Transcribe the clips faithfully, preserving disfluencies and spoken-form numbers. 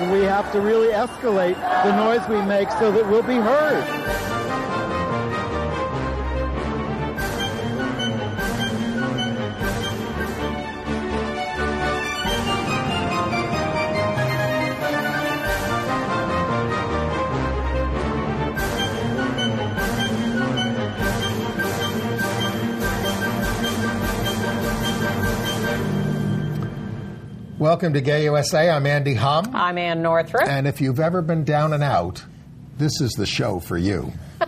and we have to really escalate the noise we make so that we'll be heard. Welcome to Gay U S A. I'm Andy Hum. I'm Ann Northrup. And if you've ever been down and out, this is the show for you.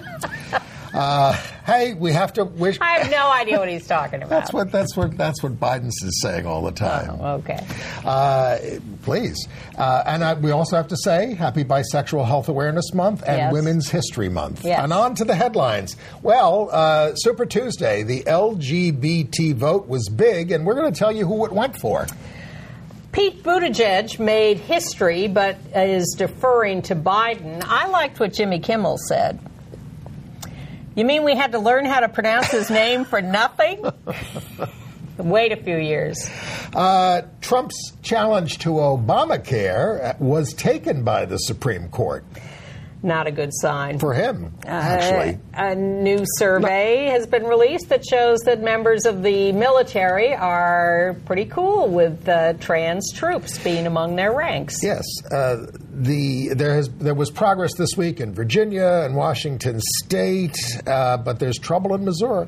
uh, hey, we have to wish. I have no idea what he's talking about. That's what that's what that's what Biden is saying all the time. Oh, okay. Uh, please, uh, and I, we also have to say Happy Bisexual Health Awareness Month and Yes. Women's History Month. Yes. And on to the headlines. Well, uh, Super Tuesday, the L G B T vote was big, and we're going to tell you who it went for. Pete Buttigieg made history, but is deferring to Biden. I liked what Jimmy Kimmel said. You mean we had to learn how to pronounce his name for nothing? Wait a few years. Uh, Trump's challenge to Obamacare was taken by the Supreme Court. Not a good sign. For him, actually. Uh, a new survey has been released that shows that members of the military are pretty cool with uh, trans troops being among their ranks. Yes. Uh, the there has there was progress this week in Virginia and Washington State, uh, but there's trouble in Missouri.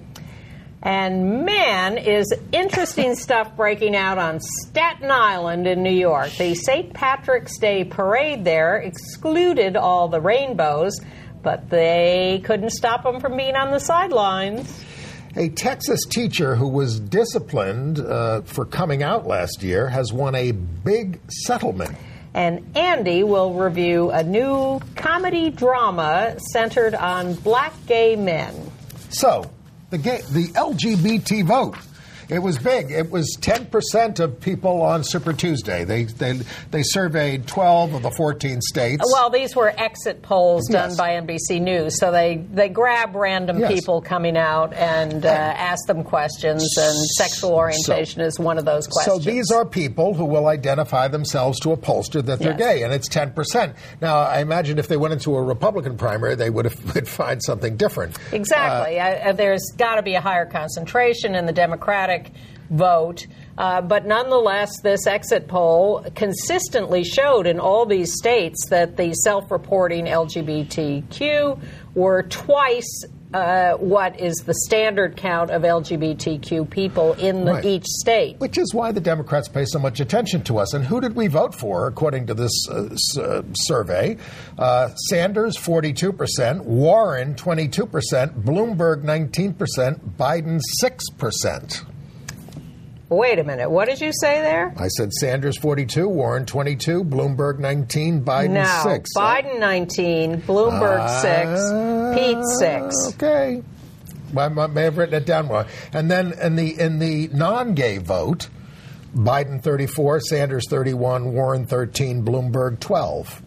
And man, is interesting stuff breaking out on Staten Island in New York. The Saint Patrick's Day parade there excluded all the rainbows, but they couldn't stop them from being on the sidelines. A Texas teacher who was disciplined uh, for coming out last year has won a big settlement. And Andy will review a new comedy drama centered on black gay men. So, The, gay, the L G B T vote, it was big. It was ten percent of people on Super Tuesday. They, they they surveyed twelve of the fourteen states. Well, these were exit polls done Yes. by N B C News. So they, they grab random Yes. people coming out and uh, ask them questions, and sexual orientation so, is one of those questions. So these are people who will identify themselves to a pollster that they're Yes. gay, and it's ten percent. Now, I imagine if they went into a Republican primary, they would, have, would find something different. Exactly. Uh, there's got to be a higher concentration in the Democratic vote. Uh, but nonetheless, this exit poll consistently showed in all these states that the self-reporting L G B T Q were twice uh, what is the standard count of L G B T Q people in the, Right. each state. Which is why the Democrats pay so much attention to us. And who did we vote for, according to this uh, s- uh, survey? Uh, Sanders, forty-two percent, Warren, twenty-two percent, Bloomberg, nineteen percent, Biden, six percent. Wait a minute. What did you say there? I said Sanders, forty-two, Warren, twenty-two, Bloomberg, nineteen, Biden, no, six. Biden, nineteen, Bloomberg, Uh, six, Pete, six. Okay. I may have written it down wrong. And then in the in the non-gay vote, Biden thirty-four, Sanders thirty-one, Warren thirteen, Bloomberg twelve.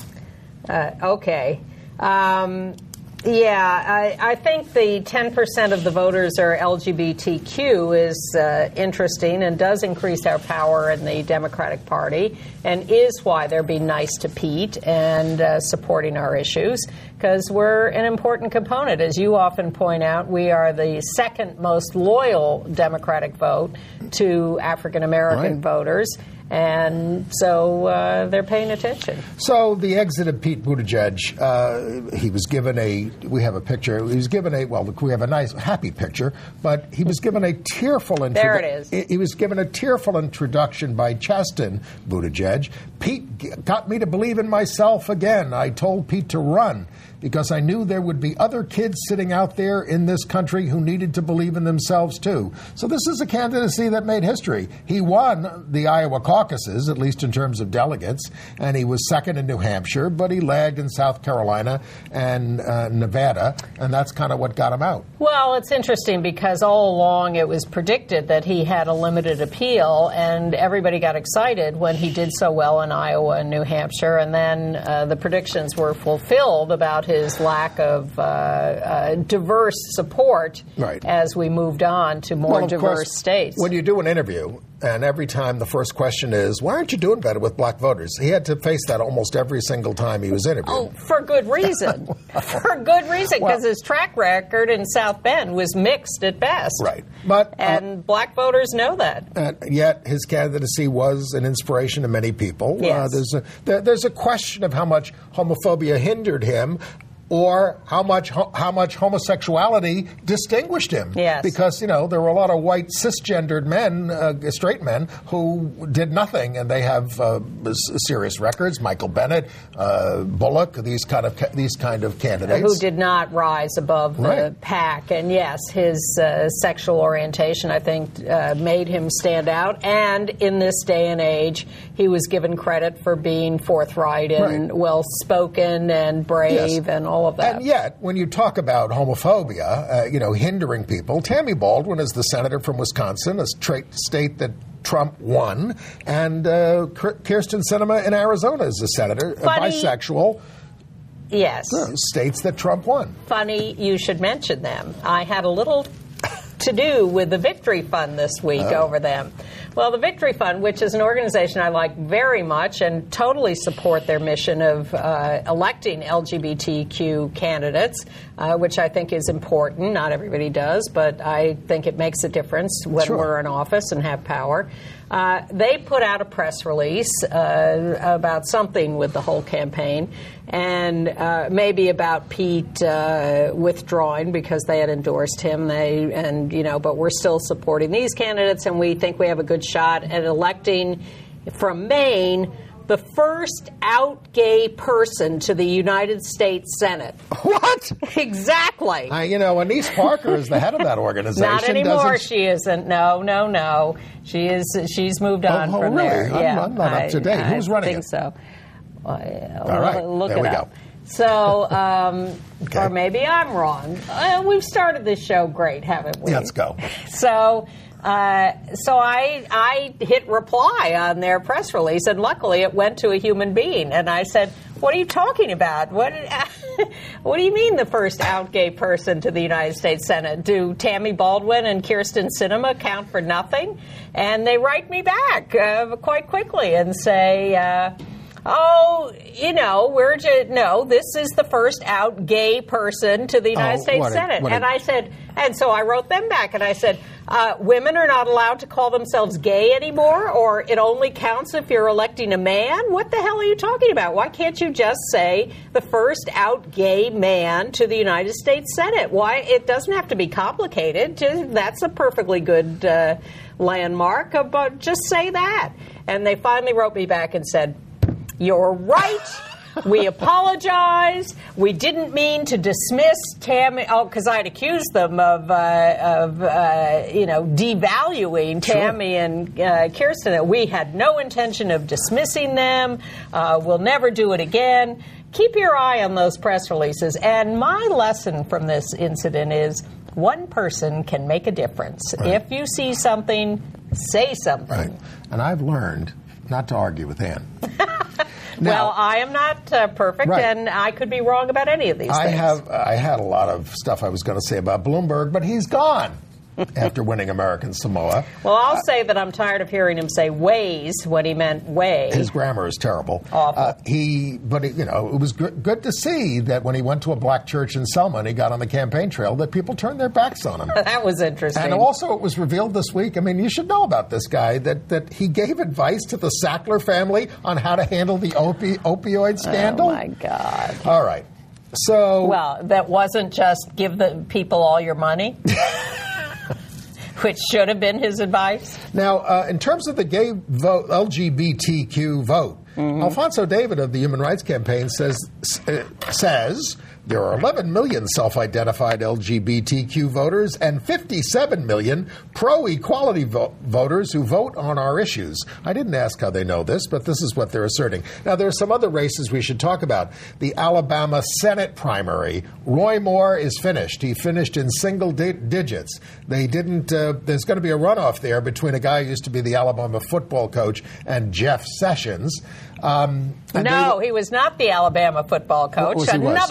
Uh, okay. Um, yeah, I, I think the ten percent of the voters are L G B T Q is uh, interesting and does increase our power in the Democratic Party, and is why they're being nice to Pete and uh, supporting our issues, because we're an important component. As you often point out, we are the second most loyal Democratic vote to African American Right. voters. And so uh, they're paying attention. So the exit of Pete Buttigieg, uh, he was given a, we have a picture, he was given a, well, we have a nice, happy picture, but he was given a tearful introduction. There it is. He was given a tearful introduction by Chasten Buttigieg. Pete g- got me to believe in myself again. I told Pete to run because I knew there would be other kids sitting out there in this country who needed to believe in themselves too. So this is a candidacy that made history. He won the Iowa caucuses, at least in terms of delegates, and he was second in New Hampshire, but he lagged in South Carolina and uh, Nevada, and that's kind of what got him out. Well, it's interesting because all along it was predicted that he had a limited appeal, and everybody got excited when he did so well in Iowa and New Hampshire, and then uh, the predictions were fulfilled about his lack of uh, uh, diverse support Right. as we moved on to more Well, of diverse course, states. When you do an interview, And every time the first question is, why aren't you doing better with black voters? He had to face that almost every single time he was interviewed. Oh, for good reason. For good reason, because well, his track record in South Bend was mixed at best. Right. But, and uh, black voters know that. Uh, yet his candidacy was an inspiration to many people. Yes. Uh, there's, a, there, there's a question of how much homophobia hindered him, or how much how much homosexuality distinguished him. Yes. Because, you know, there were a lot of white cisgendered men, uh, straight men, who did nothing, and they have uh, serious records. Michael Bennett, uh, Bullock, these kind of these kind of candidates. Who did not rise above the right. pack. And, yes, his uh, sexual orientation, I think, uh, made him stand out. And in this day and age, he was given credit for being forthright and right. well-spoken and brave yes. and all of that. And yet, when you talk about homophobia, uh, you know, hindering people, Tammy Baldwin is the senator from Wisconsin, a tra- state that Trump won, and uh, Kyrsten Sinema in Arizona is a senator, Funny. a bisexual. Yes. Uh, states that Trump won. Funny you should mention them. I had a little to do with the Victory Fund this week oh. over them. Well, the Victory Fund, which is an organization I like very much and totally support their mission of uh, electing L G B T Q candidates, uh, which I think is important. Not everybody does, but I think it makes a difference when sure. we're in office and have power. Uh, they put out a press release uh, about something with the whole campaign, and uh, maybe about Pete uh, withdrawing because they had endorsed him. They and you know, but we're still supporting these candidates, and we think we have a good shot at electing from Maine the first out gay person to the United States Senate. What? Exactly. Uh, you know, Anise Parker is the head of that organization. Not anymore. Doesn't... She isn't. No, no, no. She is. She's moved on oh, oh, from really? there. I'm, yeah, I'm not I, up to date. I Who's running think it? So. Well, yeah, All right. Look there it we up. go. So, um, okay. or maybe I'm wrong. Uh, we've started this show great, haven't we? Let's go. So. Uh, so I I hit reply on their press release, and luckily it went to a human being. And I said, "What are you talking about? What What do you mean the first out gay person to the United States Senate? Do Tammy Baldwin and Kyrsten Sinema count for nothing?" And they write me back uh, quite quickly and say, uh, "Oh, you know, we're just no. This is the first out gay person to the United oh, States what a, Senate." what a, and I said, and so I wrote them back, and I said, uh, "Women are not allowed to call themselves gay anymore, or it only counts if you're electing a man. What the hell are you talking about? Why can't you just say the first out gay man to the United States Senate? Why? It doesn't have to be complicated. Just, that's a perfectly good uh, landmark. But just say that." And they finally wrote me back and said, "You're right. We apologize. We didn't mean to dismiss Tammy." Oh, because I had accused them of, uh, of uh, you know, devaluing Tammy sure. and uh, Kyrsten. We had no intention of dismissing them. Uh, we'll never do it again. Keep your eye on those press releases. And my lesson from this incident is one person can make a difference. Right. If you see something, say something. Right. And I've learned not to argue with Ann. Now, well, I am not uh, perfect, right. and I could be wrong about any of these I things. have. I had a lot of stuff I was going to say about Bloomberg, but he's gone after winning American Samoa. Well, I'll uh, say that I'm tired of hearing him say ways when he meant way. His grammar is terrible. Awful. Uh, he, but it, you know, it was good, good to see that when he went to a black church in Selma and he got on the campaign trail, that people turned their backs on him. That was interesting. And also, it was revealed this week. I mean, you should know about this guy that that he gave advice to the Sackler family on how to handle the opi- opioid scandal. Oh my God! All right, so well, that wasn't just give the people all your money. Which should have been his advice. Now, uh, in terms of the gay vote, L G B T Q vote, mm-hmm. Alfonso David of the Human Rights Campaign says uh, says there are eleven million self-identified L G B T Q voters and fifty-seven million pro-equality vo- voters who vote on our issues. I didn't ask how they know this, but this is what they're asserting. Now, there are some other races we should talk about. The Alabama Senate primary. Roy Moore is finished. He finished in single di- digits. They didn't. Uh, there's going to be a runoff there between a guy who used to be the Alabama football coach and Jeff Sessions. Um, no, they, he was not the Alabama football coach. Was Another was? mistake.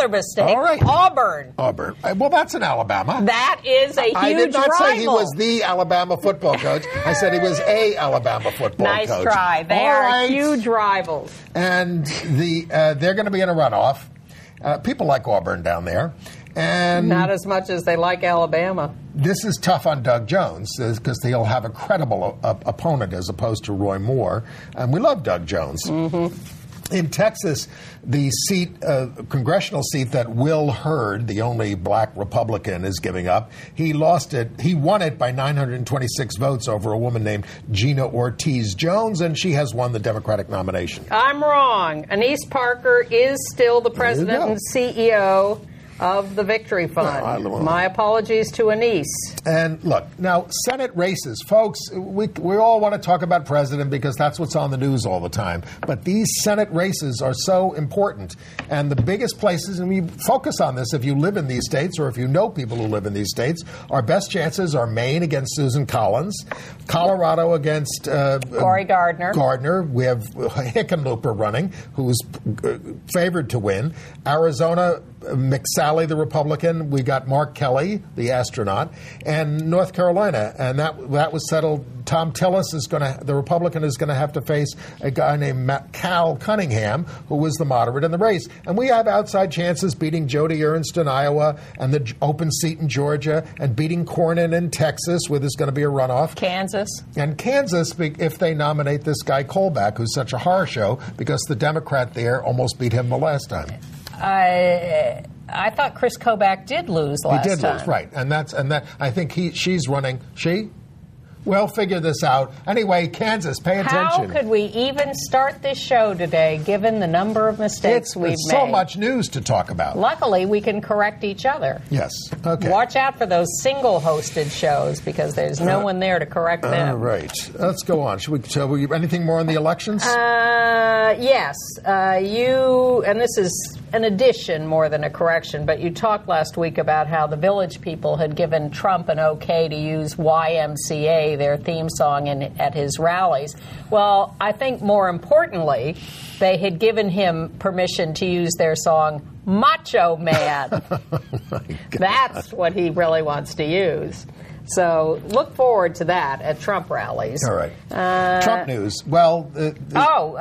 All right. Auburn. Auburn. Uh, Well, that's in Alabama. That is a huge I did not rival. say he was the Alabama football coach. I said he was a Alabama football Nice coach. try. They All are right. huge rivals. And the uh, they're going to be in a runoff. Uh, people like Auburn down there. And Not as much as they like Alabama. this is tough on Doug Jones because he'll have a credible uh, opponent as opposed to Roy Moore. And we love Doug Jones. Mm-hmm. In Texas, the seat, uh, congressional seat that Will Hurd, the only black Republican, is giving up, he lost it. He won it by nine hundred twenty-six votes over a woman named Gina Ortiz Jones, and she has won the Democratic nomination. I'm wrong. Anise Parker is still the president go. and C E O of the Victory Fund. No, I don't- My apologies to Anise. And look, now, Senate races. Folks, we, we all want to talk about president because that's what's on the news all the time. But these Senate races are so important. And the biggest places, and we focus on this if you live in these states or if you know people who live in these states, our best chances are Maine against Susan Collins, Colorado against uh, Cory Gardner. Gardner. We have Hickenlooper running, who's uh, favored to win. Arizona, McSally, the Republican. We got Mark Kelly, the astronaut, and North Carolina, and that that was settled. Tom Tillis is going to, the Republican is going to have to face a guy named Matt Cal Cunningham, who was the moderate in the race. And we have outside chances beating Jody Ernst in Iowa and the open seat in Georgia, and beating Cornyn in Texas, where there's going to be a runoff. Kansas. And Kansas, if they nominate this guy Kolbach, who's such a horror show, because the Democrat there almost beat him the last time. I I thought Chris Kobach did lose last He did time. lose, right? And that's and that. I think he she's running. She. We'll figure this out. Anyway, Kansas, pay How attention. could we even start this show today, given the number of mistakes it's, we've it's made? so much news to talk about. Luckily, we can correct each other. Yes. Okay. Watch out for those single-hosted shows because there's no Uh, one there to correct them. All right. Let's go on. Should we? Shall we? Anything more on the elections? Uh, yes. Uh, you, and this is an addition more than a correction, but you talked last week about how the Village People had given Trump an okay to use Y M C A, their theme song, in, at his rallies. Well, I think more importantly, they had given him permission to use their song Macho Man. Oh That's what he really wants to use. So look forward to that at Trump rallies. All right. Uh, Trump news. Well, uh, Oh, uh,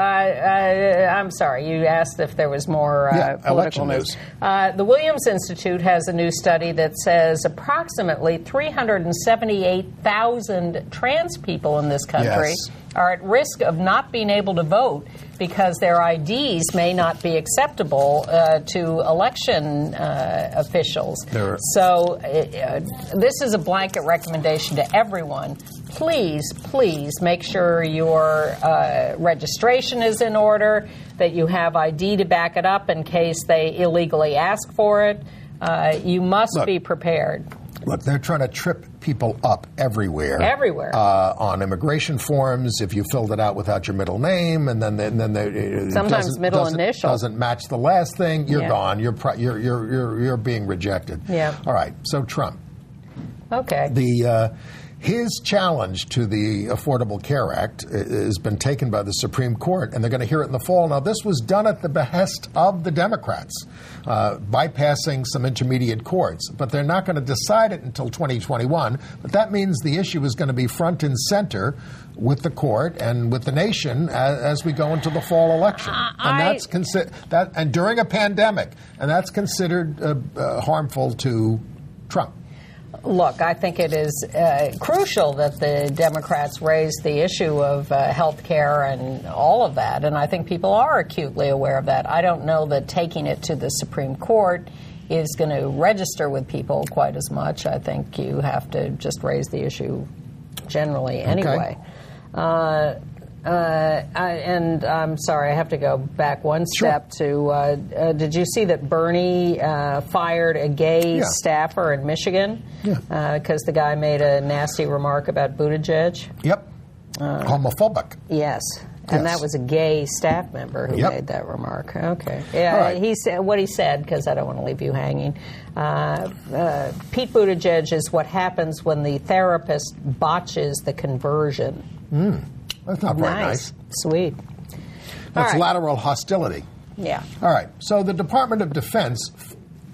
uh, I'm sorry. You asked if there was more uh, Yeah, political election news. news. Uh, the Williams Institute has a new study that says approximately three hundred seventy-eight thousand trans people in this country Yes. are at risk of not being able to vote because their I Ds may not be acceptable uh, to election uh, officials. There- So uh, this is a blanket recommendation to everyone. Please, please make sure your uh, registration is in order, that you have I D to back it up in case they illegally ask for it. Uh, you must Look. be prepared. Look, they're trying to trip people up everywhere. Everywhere. Uh, on immigration forms, if you filled it out without your middle name, and then and then they, it Sometimes doesn't- middle doesn't, initial. doesn't match the last thing, you're Yeah. gone. You're, pro- you're you're you're you're being rejected. Yeah. All right. So Trump, Okay. the. Uh, His challenge to the Affordable Care Act uh, has been taken by the Supreme Court, and they're going to hear it in the fall. Now, this was done at the behest of the Democrats, uh, bypassing some intermediate courts. But they're not going to decide it until twenty twenty-one. But that means the issue is going to be front and center with the court and with the nation as, as we go into the fall election. Uh, and I- that's consi- that, and during a pandemic, and that's considered uh, uh, harmful to Trump. Look, I think it is uh, crucial that the Democrats raise the issue of uh, health care and all of that, and I think people are acutely aware of that. I don't know that taking it to the Supreme Court is going to register with people quite as much. I think you have to just raise the issue generally anyway. Uh, uh, I, and I'm sorry, I have to go back one step to, uh, uh, did you see that Bernie uh, fired a gay Yeah. staffer in Michigan? Yeah. Because the guy made a nasty remark about Buttigieg? Yep. Homophobic. Yes. And Yes. that was a gay staff member who Yep. made that remark. Okay. Yeah, All right. he said what he said, because I don't want to leave you hanging. Uh, uh, Pete Buttigieg is what happens when the therapist botches the conversion. That's not very nice. Sweet. That's All right. lateral hostility. Yeah. All right. So the Department of Defense f-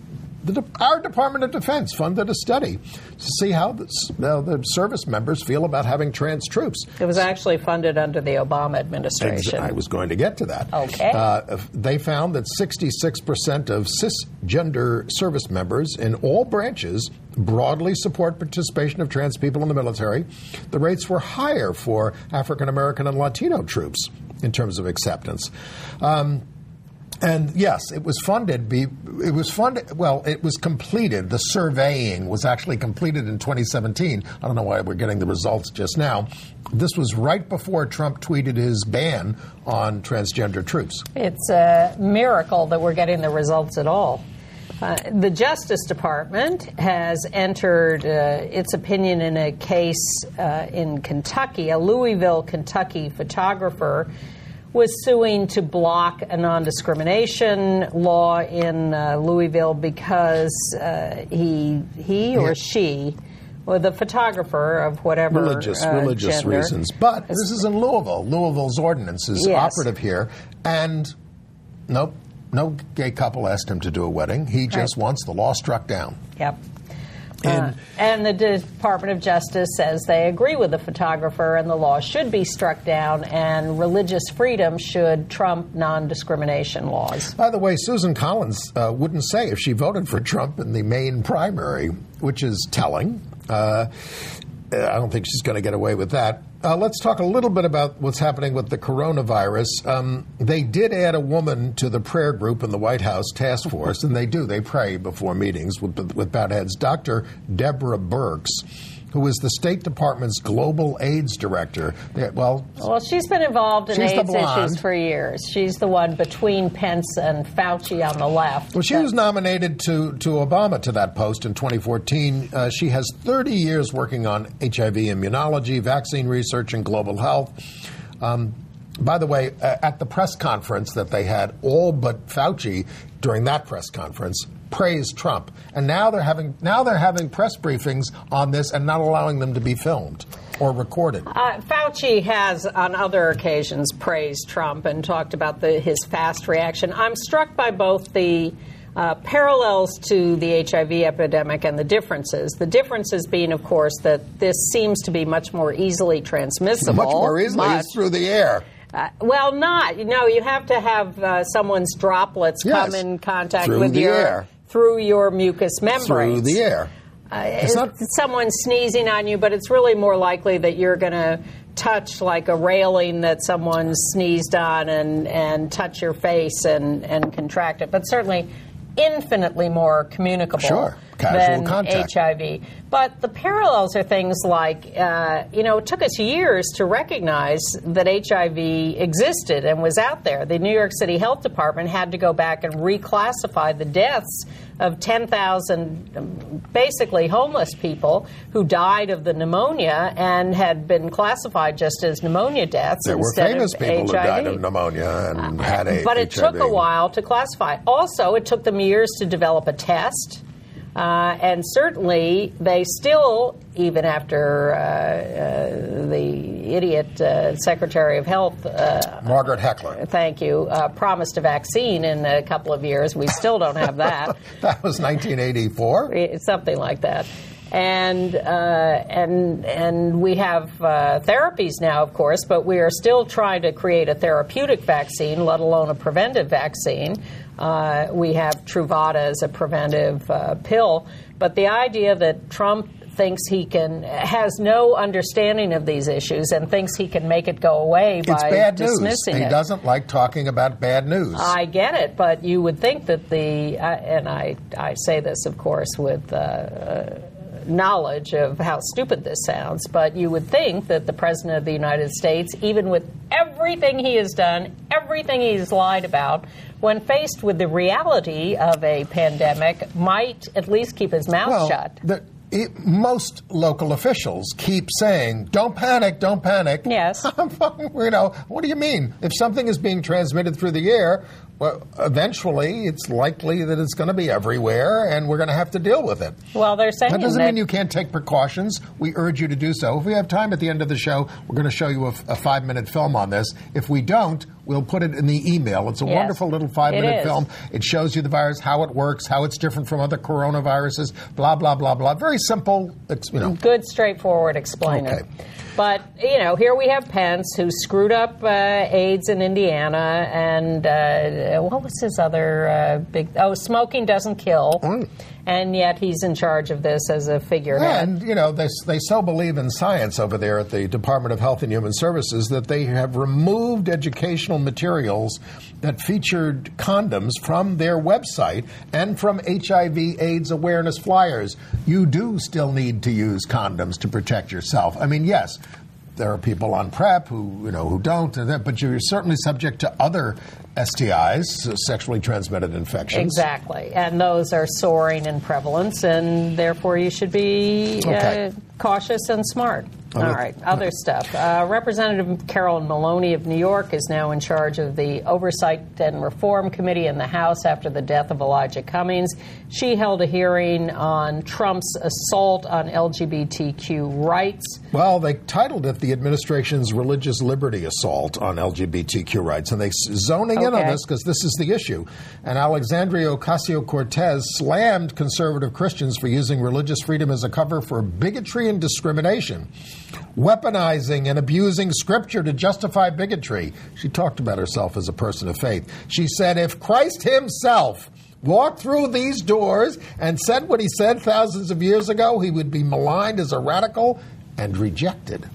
the, our Department of Defense funded a study to see how the, uh, the service members feel about having trans troops. It was actually funded under the Obama administration. I was going to get to that. Okay. Uh, they found that sixty-six percent of cisgender service members in all branches broadly support participation of trans people in the military. The rates were higher for African American and Latino troops in terms of acceptance. Um, And yes, it was funded. Be, it was funded. Well, it was completed. The surveying was actually completed in twenty seventeen. I don't know why we're getting the results just now. This was right before Trump tweeted his ban on transgender troops. It's a miracle that we're getting the results at all. Uh, the Justice Department has entered uh, its opinion in a case uh, in Kentucky. A Louisville, Kentucky photographer was suing to block a non-discrimination law in uh, Louisville because uh, he he or she, or the photographer of whatever religious uh, religious gender, reasons. But this is in Louisville. Louisville's ordinance is yes. operative here, and nope, no gay couple asked him to do a wedding. He just right. wants the law struck down. Yep. Uh, and the Department of Justice says they agree with the photographer and the law should be struck down and religious freedom should trump non-discrimination laws. By the way, Susan Collins uh, wouldn't say if she voted for Trump in the Maine primary, which is telling. Uh, I don't think she's going to get away with that. Uh, let's talk a little bit about what's happening with the coronavirus. Um, they did add a woman to the prayer group in the White House task force, and they do. They pray before meetings with, with bad heads. Doctor Deborah Birx, who is the State Department's Global AIDS Director. They, well, well, she's been involved in AIDS issues for years. She's the one between Pence and Fauci on the left. Well, she was nominated to, to Obama to that post in twenty fourteen. Uh, she has thirty years working on H I V immunology, vaccine research, and global health. Um, by the way, uh, at the press conference that they had, all but Fauci during that press conference praised Trump, and now they're having now they're having press briefings on this and not allowing them to be filmed or recorded. Uh, Fauci has, on other occasions, praised Trump and talked about the, his fast reaction. I'm struck by both the uh, parallels to the H I V epidemic and the differences. The differences being, of course, that this seems to be much more easily transmissible. Much more easily much. through the air. Uh, well, not. You know, you have to have uh, someone's droplets yes. come in contact through with the your air. through your mucous membranes. Through the air. Uh, it's not someone sneezing on you, but it's really more likely that you're going to touch like a railing that someone sneezed on and, and touch your face and, and contract it. But certainly infinitely more communicable sure. Casual than contact. H I V. But the parallels are things like, uh, you know, it took us years to recognize that H I V existed and was out there. The New York City Health Department had to go back and reclassify the deaths of ten thousand basically homeless people who died of the pneumonia and had been classified just as pneumonia deaths there instead were famous of people H I V. who died of pneumonia and uh, had a But it H I V. took a while to classify. Also, it took them years to develop a test. Uh, and certainly, they still, even after uh, uh, the idiot uh, Secretary of Health, uh, Margaret Heckler, thank you, uh, promised a vaccine in a couple of years. We still don't have that. That was nineteen eighty-four? Something like that. And uh, and and we have uh, therapies now, of course, but we are still trying to create a therapeutic vaccine, let alone a preventive vaccine. Uh, we have Truvada as a preventive uh, pill, but the idea that Trump thinks he can has no understanding of these issues and thinks he can make it go away it's by bad dismissing news. it. He doesn't like talking about bad news. I get it, but you would think that the uh, and I I say this, of course, with. Uh, uh, knowledge of how stupid this sounds, but you would think that the President of the United States, even with everything he has done, everything he's lied about, when faced with the reality of a pandemic, might at least keep his mouth well, shut. The, it, most local officials keep saying, don't panic, don't panic. Yes. You know, what do you mean? If something is being transmitted through the air, well, eventually it's likely that it's going to be everywhere, and we're going to have to deal with it. Well, they're saying that doesn't that mean you can't take precautions. We urge you to do so. If we have time at the end of the show, we're going to show you a, a five-minute film on this. If we don't, we'll put it in the email. It's a yes, wonderful little five-minute film. It shows you the virus, how it works, how it's different from other coronaviruses, blah, blah, blah, blah. Very simple, you know. Good, straightforward explainer. Okay. But, you know, here we have Pence, who screwed up uh, AIDS in Indiana, and uh, what was his other uh, big... Oh, smoking doesn't kill. Mm. And yet he's in charge of this as a figurehead. And, you know, they, they so believe in science over there at the Department of Health and Human Services that they have removed educational materials that featured condoms from their website and from H I V AIDS awareness flyers. You do still need to use condoms to protect yourself. I mean, yes, there are people on PrEP who, you know, who don't, but you're certainly subject to other S T Is, sexually transmitted infections. Exactly. And those are soaring in prevalence, and therefore you should be okay. uh, cautious and smart. All right, other stuff. Uh, Representative Carolyn Maloney of New York is now in charge of the Oversight and Reform Committee in the House after the death of Elijah Cummings. She held a hearing on Trump's assault on L G B T Q rights. Well, they titled it the administration's religious liberty assault on L G B T Q rights, and they zoning okay. in on this because this is the issue. And Alexandria Ocasio-Cortez slammed conservative Christians for using religious freedom as a cover for bigotry and discrimination, weaponizing and abusing Scripture to justify bigotry. She talked about herself as a person of faith. She said, if Christ himself walked through these doors and said what he said thousands of years ago, he would be maligned as a radical and rejected.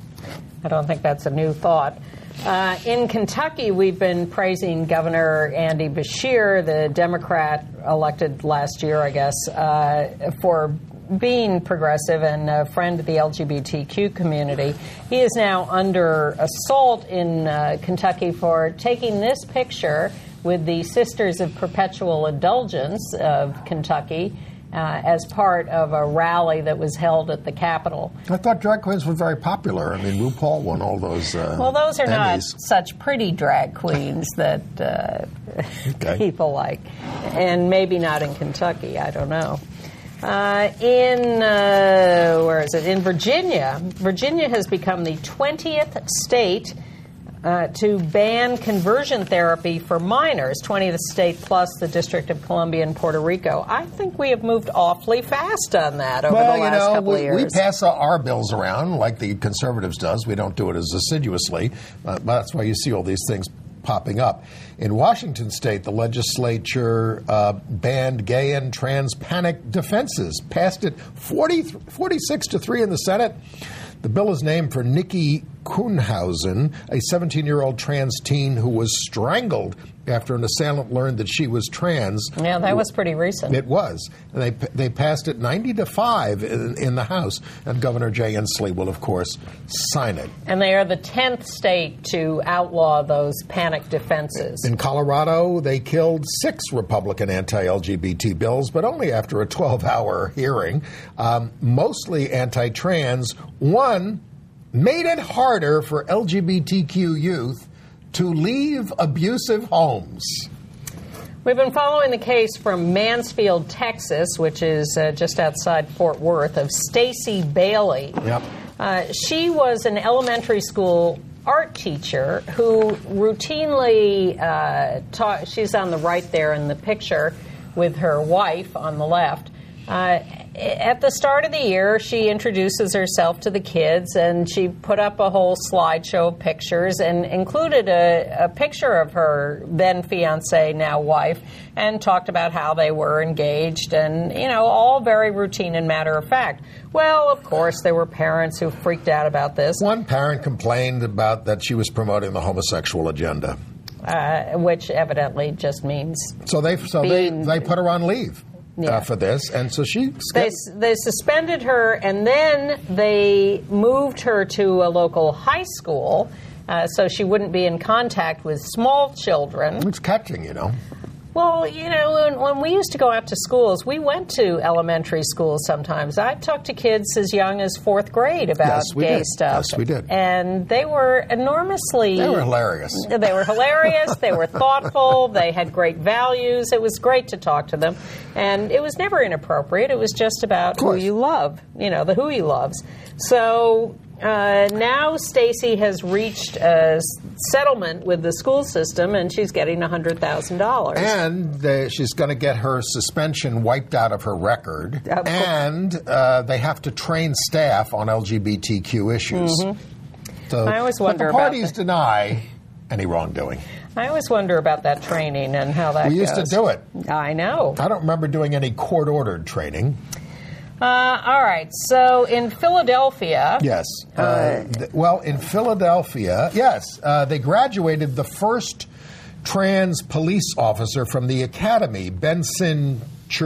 I don't think that's a new thought. Uh, in Kentucky, we've been praising Governor Andy Beshear, the Democrat elected last year, I guess, uh, for being progressive and a friend of the L G B T Q community. He is now under assault in uh, Kentucky for taking this picture with the Sisters of Perpetual Indulgence of Kentucky uh, as part of a rally that was held at the Capitol. I thought drag queens were very popular. I mean, RuPaul won all those uh, Well, those are Emmys. Not such pretty drag queens that uh, okay. people like. And maybe not in Kentucky. I don't know. Uh, in, uh, where is it? In Virginia, Virginia has become the twentieth state uh, to ban conversion therapy for minors, twentieth state plus the District of Columbia and Puerto Rico. I think we have moved awfully fast on that over well, the last you know, couple we, of years. We pass our bills around like the Conservatives does. We don't do it as assiduously. Uh, that's why you see all these things popping up. In Washington state, the legislature uh, banned gay and trans panic defenses, passed it forty, forty-six to three in the Senate. The bill is named for Nikki Kuhnhausen, a seventeen-year-old trans teen who was strangled after an assailant learned that she was trans. Yeah, that was pretty recent. It was. And they they passed it ninety to five in, in the House, and Governor Jay Inslee will, of course, sign it. And they are the tenth state to outlaw those panic defenses. In Colorado, they killed six Republican anti-L G B T bills, but only after a twelve-hour hearing, um, mostly anti-trans. One made it harder for L G B T Q youth to leave abusive homes. We've been following the case from Mansfield, Texas, which is uh, just outside Fort Worth, of Stacy Bailey. Yep. Uh, she was an elementary school art teacher who routinely uh, taught. She's on the right there in the picture with her wife on the left. Uh, at the start of the year, she introduces herself to the kids, and she put up a whole slideshow of pictures and included a, a picture of her then fiancé, now wife, and talked about how they were engaged and, you know, all very routine and matter of fact. Well, of course, there were parents who freaked out about this. One parent complained about that she was promoting the homosexual agenda. Uh, which evidently just means So they so being, they, they put her on leave. Yeah. Uh, for this, and so she... They, they suspended her, and then they moved her to a local high school uh, so she wouldn't be in contact with small children. It's catching, you know. Well, you know, when, when we used to go out to schools, we went to elementary schools sometimes. I talked to kids as young as fourth grade about Yes, we gay did. stuff. Yes, we did. And they were enormously... They were hilarious. They were hilarious. They were thoughtful. They had great values. It was great to talk to them. And it was never inappropriate. It was just about who you love, you know, the who he loves. So... Uh, now Stacey has reached a settlement with the school system, and she's getting one hundred thousand dollars. And they, she's going to get her suspension wiped out of her record. Of and uh, they have to train staff on L G B T Q issues. Mm-hmm. So, I always wonder but the about parties the- deny any wrongdoing. I always wonder about that training and how that We used goes. to do it. I know. I don't remember doing any court-ordered training. Uh, all right. So in Philadelphia... Yes. Uh, th- well, in Philadelphia, yes, uh, they graduated the first trans police officer from the academy, Benson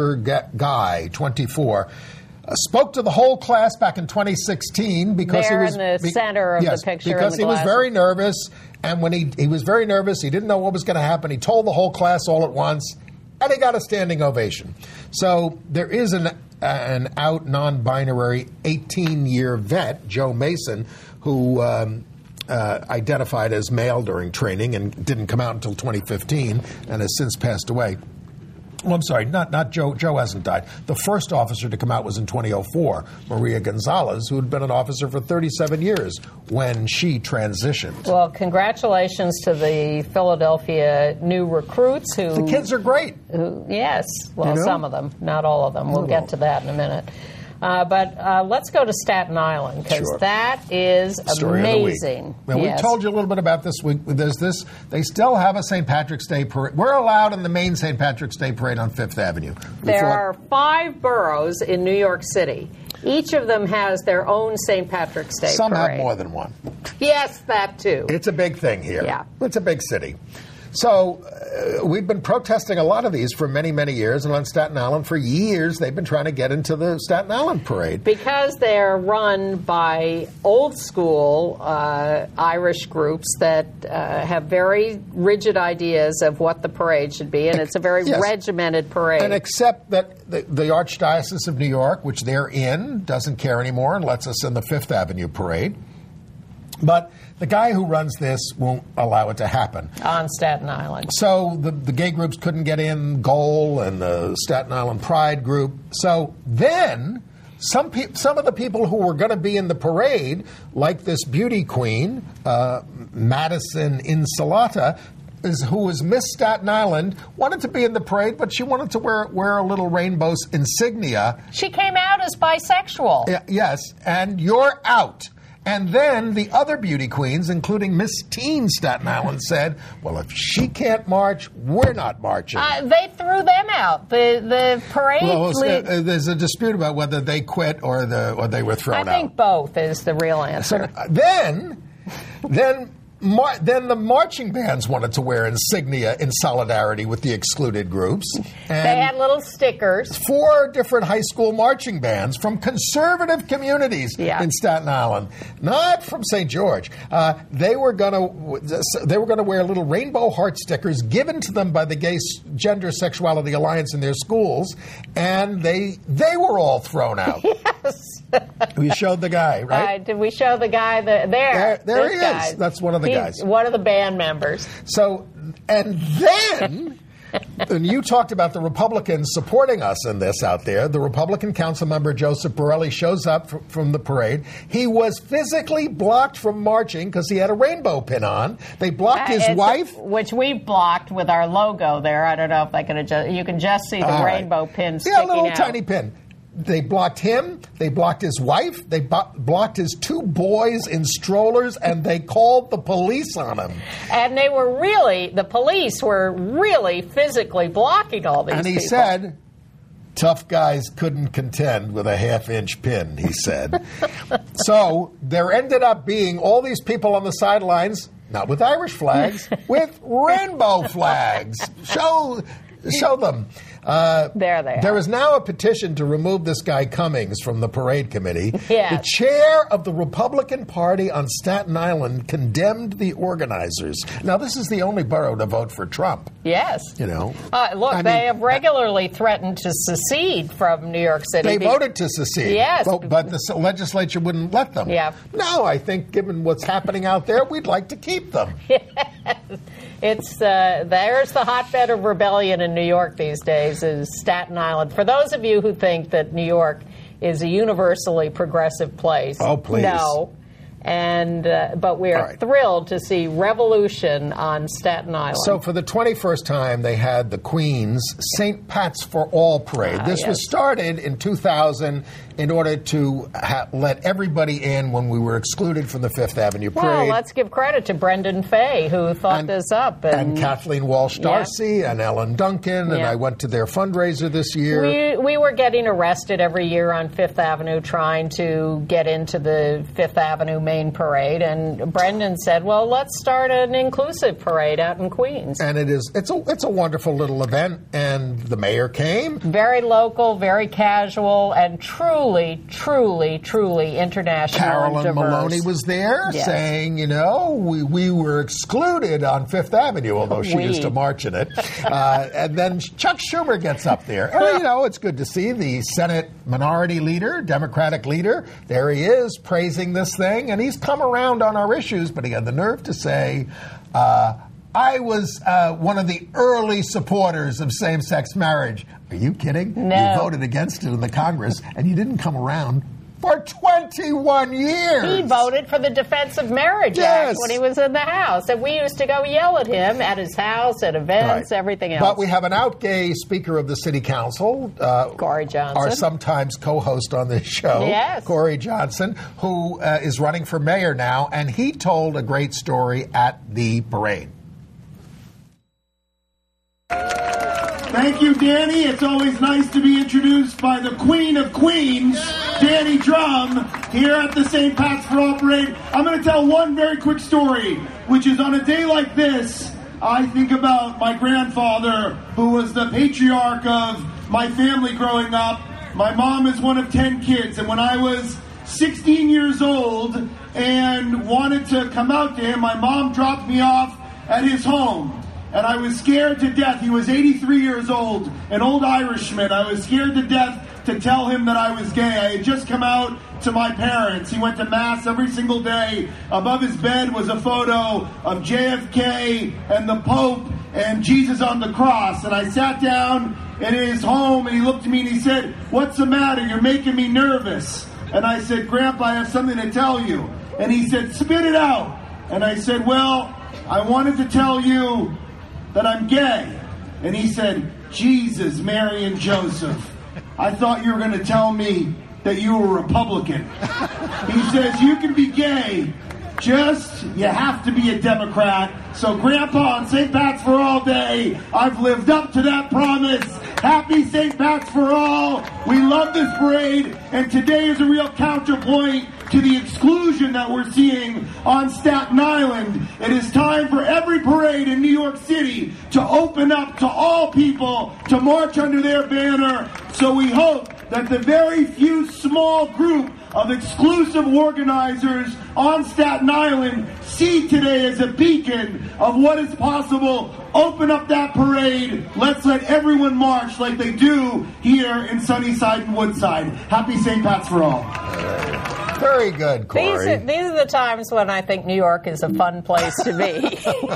Churgai, twenty-four. Uh, spoke to the whole class back in twenty sixteen because There he was in the center of yes, the picture in because the he was glasses. very nervous, and when he he was very nervous, he didn't know what was going to happen. He told the whole class all at once, and he got a standing ovation. So there is an an out non-binary eighteen-year vet, Joe Mason, who um, uh, identified as male during training and didn't come out until twenty fifteen and has since passed away. Well, I'm sorry, not not Joe. Joe hasn't died. The first officer to come out was in twenty oh four, Maria Gonzalez, who had been an officer for thirty-seven years when she transitioned. Well, congratulations to the Philadelphia new recruits who... The kids are great. Who, yes. Well, You know? some of them, not all of them. We'll Oh. get to that in a minute. Uh, but uh, let's go to Staten Island, because Sure. that is Story of the week. amazing. Now, we Yes. told you a little bit about this week. There's this. They still have a Saint Patrick's Day parade. We're allowed in the main Saint Patrick's Day parade on Fifth Avenue. We There thought- are five boroughs in New York City. Each of them has their own Saint Patrick's Day Some parade. have more than one. Yes, that too. It's a big thing here. Yeah. It's a big city. So uh, we've been protesting a lot of these for many, many years. And on Staten Island, for years, they've been trying to get into the Staten Island parade. Because they're run by old school uh, Irish groups that uh, have very rigid ideas of what the parade should be, and it's a very Yes. regimented parade. And except that the, the Archdiocese of New York, which they're in, doesn't care anymore and lets us in the Fifth Avenue parade. But the guy who runs this won't allow it to happen. on Staten Island. So the, the gay groups couldn't get in, Goal and the Staten Island Pride group. So then some pe- some of the people who were going to be in the parade, like this beauty queen, uh, Madison Insalata, is, who was Miss Staten Island, wanted to be in the parade, but she wanted to wear wear a little rainbow insignia. She came out as bisexual. Y- yes, and you're out. And then the other beauty queens, including Miss Teen Staten Island, said, well, if she can't march, we're not marching. Uh, they threw them out. The the parade. well, it's- lead- uh, there's a dispute about whether they quit or the or they were I thrown think out. both is the real So answer. uh, then, then, mar- then the marching bands wanted to wear insignia in solidarity with the excluded groups. And They had little stickers. four different high school marching bands from conservative communities Yeah. in Staten Island, not from Saint George. Uh, they were going to they were going to wear little rainbow heart stickers given to them by the Gay Gender Sexuality Alliance in their schools, and they they were all thrown out. Yes. We showed the guy, Uh, right? did we show the guy the, there? There- there this he is. guy. That's one of the He's guys. One of the band members. So, and then, and you talked about the Republicans supporting us in this out there. The Republican council member Joseph Borelli shows up fr- from the parade. He was physically blocked from marching because he had a rainbow pin on. They blocked his Uh, it's- wife. which we blocked with our logo there. I don't know if they can adjust. You can just see the All right. rainbow pin Yeah, sticking a little out. tiny pin. They blocked him. They blocked his wife. They bo- blocked his two boys in strollers, and they called the police on him. And they were really, the police were really physically blocking all these And he people. said, tough guys couldn't contend with a half-inch pin, he said. So there ended up being all these people on the sidelines, not with Irish flags, with rainbow flags. Show show them. Uh, there they are. There is now a petition to remove this guy Cummings from the parade committee. Yes. The chair of the Republican Party on Staten Island condemned the organizers. Now, this is the only borough to vote for Trump. Yes. You know. Uh, look, I they mean, have regularly threatened to secede from New York City. They be- voted to secede. Yes. But, but the legislature wouldn't let them. Yeah. No, I think given what's happening out there, we'd like to keep them. It's uh, there's the hotbed of rebellion in New York these days is Staten Island. For those of you who think that New York is a universally progressive place, oh please, no. And uh, but we are right. thrilled to see revolution on Staten Island. So for the twenty-first time, they had the Queen's Saint Pat's for All parade. Ah, this yes. was started in two thousand in order to ha- let everybody in when we were excluded from the Fifth Avenue parade. Well, let's give credit to Brendan Fay, who thought and, this up. And, and Kathleen Walsh Darcy yeah. and Ellen Duncan, and yeah. I went to their fundraiser this year. We, we were getting arrested every year on Fifth Avenue trying to get into the Fifth Avenue main parade, and Brendan said, well, let's start an inclusive parade out in Queens. And it is, it's a, it's a wonderful little event, and the mayor came. Very local, very casual, and truly, truly, truly international Carolyn and diverse. Maloney was there yes. saying, you know, we, we were excluded on Fifth Avenue, although she we. used to march in it. Uh, and then Chuck Schumer gets up there. And, you know, it's good to see the Senate minority leader, Democratic leader. There he is praising this thing. And he's come around on our issues, but he had the nerve to say, uh, I was uh, one of the early supporters of same-sex marriage. Are you kidding? No. You voted against it in the Congress, and you didn't come around for twenty-one years. He voted for the Defense of Marriage yes. Act when he was in the House. And we used to go yell at him at his house, at events, right. everything else. But we have an out gay Speaker of the City Council. Uh, Corey Johnson. Our sometimes co-host on this show. Yes. Corey Johnson, who uh, is running for mayor now. And he told a great story at the parade. Thank you, Danny. It's always nice to be introduced by the Queen of Queens, Danny Drum, here at the Saint Pat's for All parade. I'm going to tell one very quick story, which is on a day like this, I think about my grandfather, who was the patriarch of my family growing up. My mom is one of ten kids, and when I was sixteen years old and wanted to come out to him, my mom dropped me off at his home. And I was scared to death. He was eighty-three years old, an old Irishman. I was scared to death to tell him that I was gay. I had just come out to my parents. He went to Mass every single day. Above his bed was a photo of J F K and the Pope and Jesus on the cross. And I sat down in his home, and he looked at me and he said, "What's the matter? You're making me nervous." And I said, "Grandpa, I have something to tell you." And he said, "Spit it out." And I said, "Well, I wanted to tell you that I'm gay." And he said, "Jesus, Mary, and Joseph, I thought you were going to tell me that you were Republican." He says, "You can be gay, just you have to be a Democrat." So Grandpa, on Saint Pat's for All Day, I've lived up to that promise. Happy Saint Pat's for All. We love this parade, and today is a real counterpoint to the exclusion that we're seeing on Staten Island. It is time for every parade in New York City to open up to all people to march under their banner. So we hope that the very few small group of exclusive organizers on Staten Island see today as a beacon of what is possible. Open up that parade. Let's let everyone march like they do here in Sunnyside and Woodside. Happy Saint Pat's for all. Very good, Corey. These are, these are the times when I think New York is a fun place to be.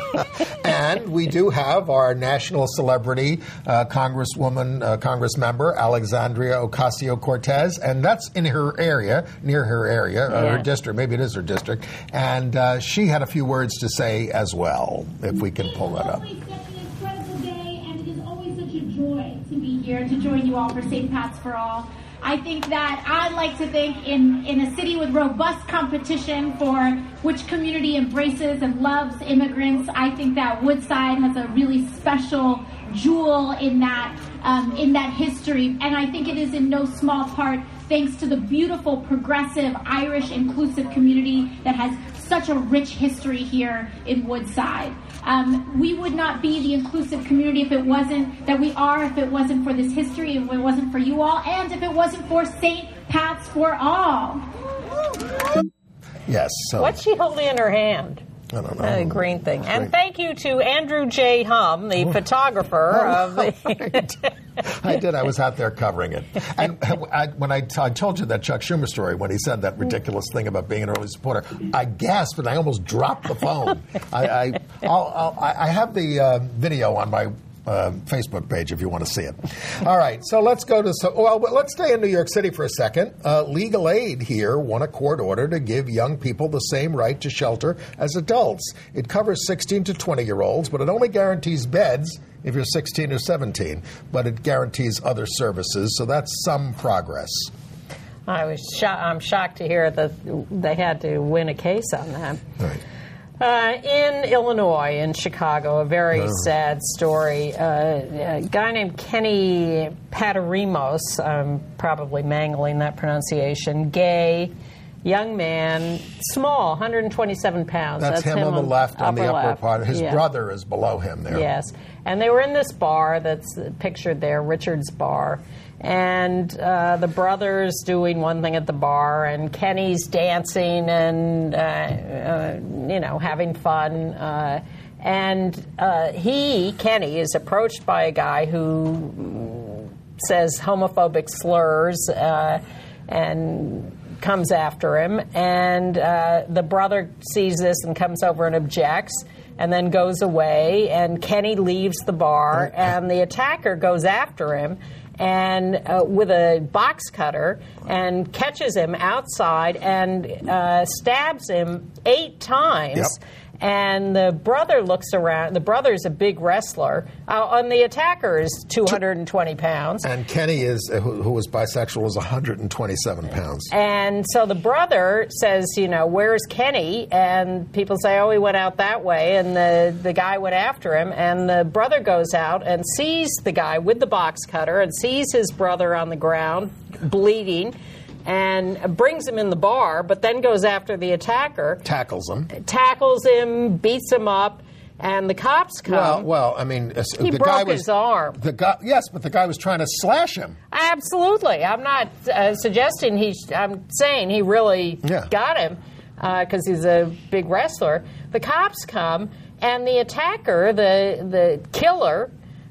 And we do have our national celebrity, uh, Congresswoman, uh, Congress member, Alexandria Ocasio-Cortez, and that's in her area, near her area, uh, Yeah. her district, maybe it is her district, and uh, she had a few words to say as well, if we can pull that up. It is always such an incredible day, and it is always such a joy to be here to join you all for Saint Pat's for All. I think that I like to think in, in a city with robust competition for which community embraces and loves immigrants, I think that Woodside has a really special jewel in that um, in that history. And I think it is in no small part thanks to the beautiful, progressive, Irish inclusive community that has such a rich history here in Woodside. Um, we would not be the inclusive community if it wasn't, that we are, if it wasn't for this history, if it wasn't for you all, and if it wasn't for Saint Pat's for All. Yes. So. What's she holding in her hand? I don't know. A green thing. Green. And thank you to Andrew J. Hum, the photographer Oh, of the... I did. I was out there covering it. And I, when I, t- I told you that Chuck Schumer story, when he said that ridiculous thing about being an early supporter, I gasped and I almost dropped the phone. I, I, I'll, I'll, I have the uh, video on my uh, Facebook page if you want to see it. All right, so let's go to so well. Let's stay in New York City for a second. Uh, Legal Aid here won a court order to give young people the same right to shelter as adults. It covers sixteen to twenty year olds, but it only guarantees beds if you're sixteen or seventeen. But it guarantees other services, so that's some progress. I was sho- I'm shocked to hear that they had to win a case on that. Right. Uh, in Illinois, in Chicago, a very Oh. sad story. Uh, a guy named Kenny Paterimos, I'm probably mangling that pronunciation, gay, young man, small, one hundred twenty-seven pounds. That's, That's him, him on the left, on the upper left. part. His yeah. brother is below him there. Yes. And they were in this bar that's pictured there, Richard's Bar. And uh, the brother's doing one thing at the bar, and Kenny's dancing and, uh, uh, you know, having fun. Uh, and uh, he, Kenny, is approached by a guy who says homophobic slurs uh, and comes after him. And uh, the brother sees this and comes over and objects, and then goes away. And Kenny leaves the bar, and the attacker goes after him and uh, with a box cutter and catches him outside and uh, stabs him eight times. Yep. And the brother looks around. The brother's a big wrestler, uh, and the attacker is two hundred twenty pounds. And Kenny, is who, who was bisexual, is one hundred twenty-seven pounds. And so the brother says, you know, where's Kenny? And people say, oh, he went out that way. And the, the guy went after him. And the brother goes out and sees the guy with the box cutter and sees his brother on the ground bleeding and brings him in the bar, but then goes after the attacker. Tackles him. Tackles him, beats him up. And the cops come. Well, well, I mean, he the broke guy was his arm. The guy, yes, but the guy was trying to slash him. Absolutely. I'm not uh, suggesting he. Sh- I'm saying he really Yeah. got him because uh, he's a big wrestler. The cops come, and the attacker, the the killer,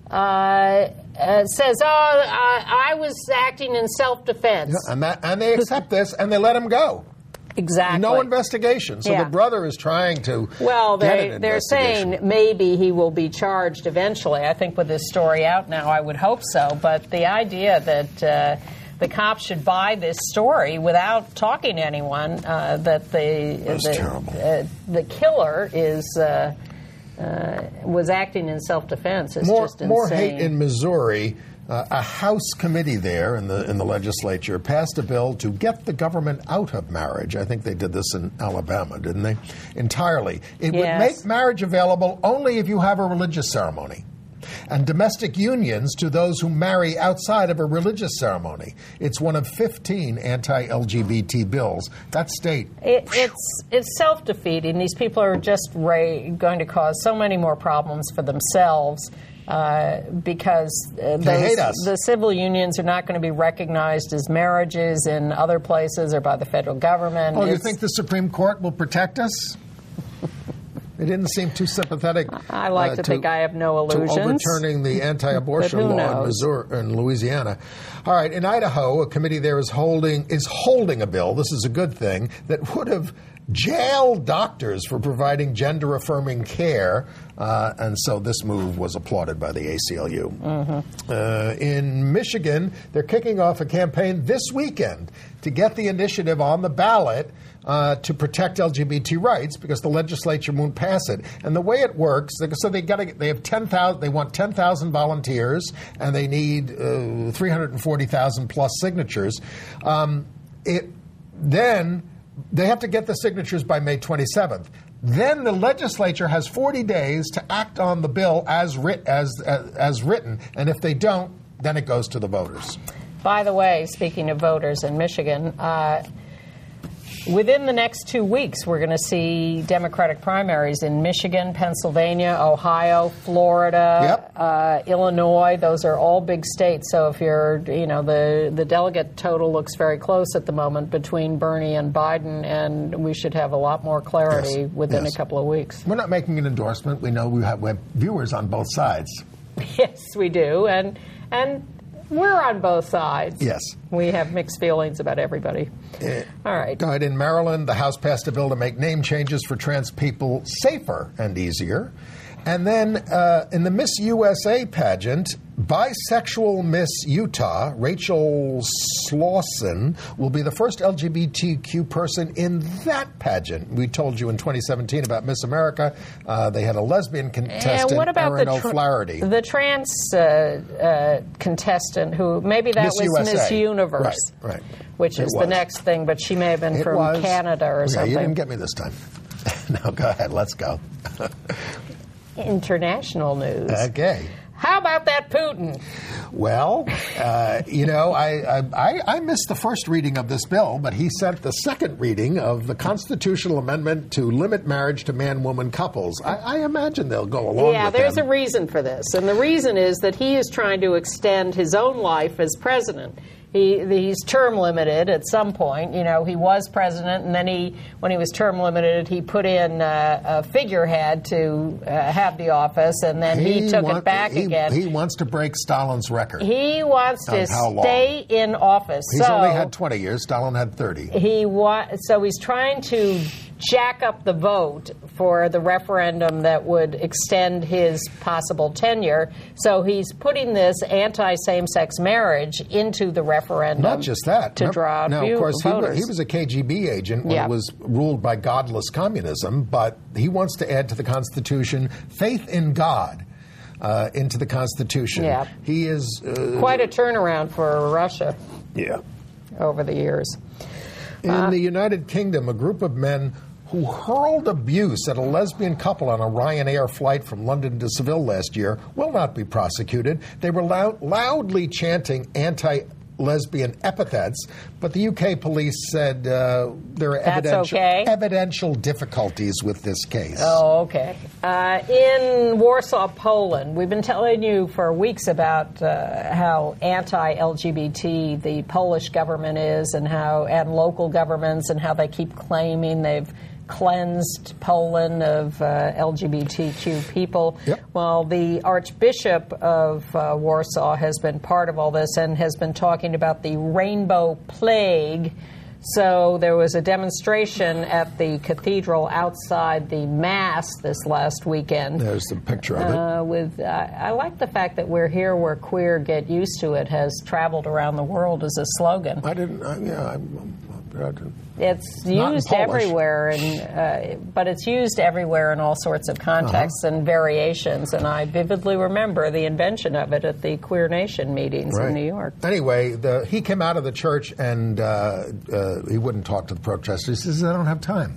uh, uh, says, "Oh, I, I was acting in self-defense." And that, and they accept this, and they let him go. Exactly. No investigation. So Yeah. the brother is trying to Well, get they, an they're investigation. saying maybe he will be charged eventually. I think with this story out now, I would hope so. But the idea that uh, the cops should buy this story without talking to anyone, uh, that the That's the, terrible. Uh, the killer is uh, uh, was acting in self-defense is more, just insane. more hate in Missouri. Uh, a House committee there in the in the legislature passed a bill to get the government out of marriage. I think they did this in Alabama, didn't they? Entirely. It Yes. would make marriage available only if you have a religious ceremony, and domestic unions to those who marry outside of a religious ceremony. It's one of fifteen anti-L G B T bills. That state. It, it's it's self-defeating. These people are just ra- going to cause so many more problems for themselves uh, because uh, those, hate us. the civil unions are not going to be recognized as marriages in other places or by the federal government. Oh, you It's- think the Supreme Court will protect us? It didn't seem too sympathetic. I like uh, to think I have no to illusions. overturning the anti-abortion But who law in knows? Missouri, in Louisiana. All right, in Idaho, a committee there is holding is holding a bill. This is a good thing that would have jailed doctors for providing gender-affirming care, uh, and so this move was applauded by the A C L U. Mm-hmm. Uh, in Michigan, they're kicking off a campaign this weekend to get the initiative on the ballot uh, to protect L G B T rights because the legislature won't pass it. And the way it works, so they got to they have ten thousand. They want ten thousand volunteers, and they need uh, three hundred forty thousand plus signatures. Um, it then. They have to get the signatures by May twenty-seventh. Then the legislature has forty days to act on the bill as, writ- as, as, as written, and if they don't, then it goes to the voters. By the way, speaking of voters in Michigan, uh, within the next two weeks, we're going to see Democratic primaries in Michigan, Pennsylvania, Ohio, Florida, Yep. uh, Illinois. Those are all big states. So if you're, you know, the, the delegate total looks very close at the moment between Bernie and Biden, and we should have a lot more clarity Yes. within Yes. a couple of weeks. We're not making an endorsement. We know we have, we have viewers on both sides. Yes, we do. And and we're on both sides. Yes. We have mixed feelings about everybody. Uh, All right. Go ahead. In Maryland, the House passed a bill to make name changes for trans people safer and easier. And then uh, in the Miss U S A pageant, bisexual Miss Utah, Rachel Slauson, will be the first L G B T Q person in that pageant. We told you in twenty seventeen about Miss America. Uh, they had a lesbian contestant, And what about Erin the, tra- O'Flaherty. the trans uh, uh, contestant who, maybe that Miss was U S A. Miss Universe, Right, right. which It is the was. next thing, but she may have been It from was. Canada or yeah, something. You didn't get me this time. No, go ahead. Let's go. International news. Okay. How about that Putin? Well, uh, you know, I, I I missed the first reading of this bill, but he sent the second reading of the constitutional amendment to limit marriage to man-woman couples. I, I imagine they'll go along Yeah, with there's them. a reason for this. And the reason is that he is trying to extend his own life as president. He, he's term limited at some point. You know, he was president, and then he, when he was term limited, he put in uh, a figurehead to uh, have the office, and then he, took want- it back he, again. He wants to break Stalin's record. He wants to Of how long? stay in office. He's so only had twenty years. Stalin had thirty. he wa- so he's trying to jack up the vote for the referendum that would extend his possible tenure. So he's putting this anti-same-sex marriage into the referendum. Not just that. To Remember- draw out now, view- of course, he was, voters. he was a K G B agent when Yeah. it was ruled by godless communism, but he wants to add to the Constitution faith in God uh, into the Constitution. Yeah. He is... Uh, Quite a turnaround for Russia Yeah. over the years. In Uh, the United Kingdom, a group of men who hurled abuse at a lesbian couple on a Ryanair flight from London to Seville last year will not be prosecuted. They were loud, loudly chanting anti-lesbian epithets, but the U K police said uh, there are That's evidential, okay. evidential difficulties with this case. Oh, okay. Uh, in Warsaw, Poland, we've been telling you for weeks about uh, how anti-L G B T the Polish government is, and how and local governments, and how they keep claiming they've cleansed Poland of uh, L G B T Q people. Yep. Well, the Archbishop of uh, Warsaw has been part of all this and has been talking about the rainbow plague. So there was a demonstration at the cathedral outside the Mass this last weekend. There's the picture of it. Uh, with uh, I like the fact that we're here where queer get used to it has traveled around the world as a slogan. I didn't, uh, yeah, I, I didn't. It's Not in used Polish. everywhere, and uh, but it's used everywhere in all sorts of contexts Uh-huh. and variations. And I vividly remember the invention of it at the Queer Nation meetings Right. in New York. Anyway, the, he came out of the church and uh, uh, he wouldn't talk to the protesters. He says, I don't have time.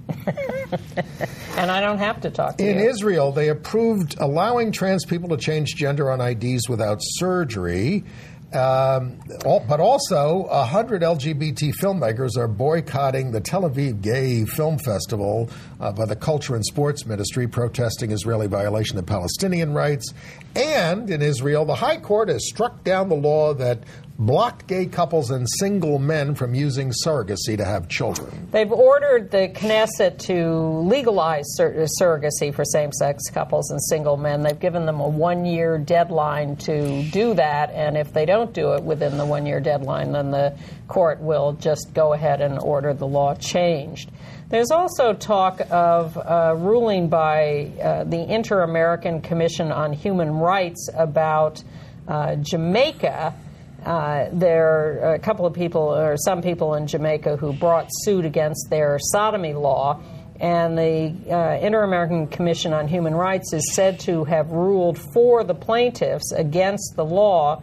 And I don't have to talk to In you. Israel, they approved allowing trans people to change gender on I Ds without surgery. Um, all, but also, one hundred L G B T filmmakers are boycotting the Tel Aviv Gay Film Festival uh, by the Culture and Sports Ministry, protesting Israeli violation of Palestinian rights. And in Israel, the High Court has struck down the law that blocked gay couples and single men from using surrogacy to have children. They've ordered the Knesset to legalize sur- surrogacy for same-sex couples and single men. They've given them a one-year deadline to do that, and if they don't do it within the one-year deadline, then the court will just go ahead and order the law changed. There's also talk of a ruling by uh, the Inter-American Commission on Human Rights about uh, Jamaica. Uh, there are a couple of people, or some people in Jamaica, who brought suit against their sodomy law, and the uh, Inter-American Commission on Human Rights is said to have ruled for the plaintiffs against the law,